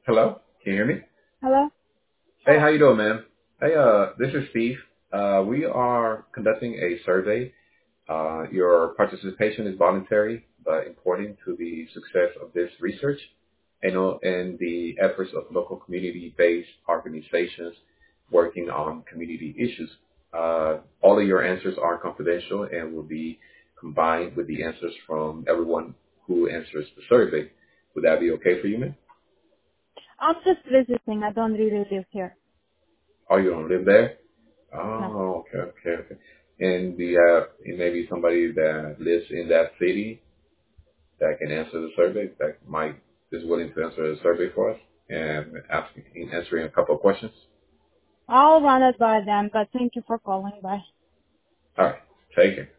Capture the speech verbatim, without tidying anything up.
Hello? Can you hear me? Hello? Hey, how you doing, man? Hey, uh, this is Steve. Uh, we are conducting a survey. Uh, your participation is voluntary, but important to the success of this research and, uh, and the efforts of local community-based organizations working on community issues. Uh, all of your answers are confidential and will be combined with the answers from everyone who answers the survey. Would that be okay for you, man? I'm just visiting. I don't really live here. Oh, you don't live there? No. Oh, okay, okay, okay. And do you have maybe somebody that lives in that city that can answer the survey, that might is willing to answer the survey for us and asking answering a couple of questions? I'll run it by them, but thank you for calling. Bye. All right, take it.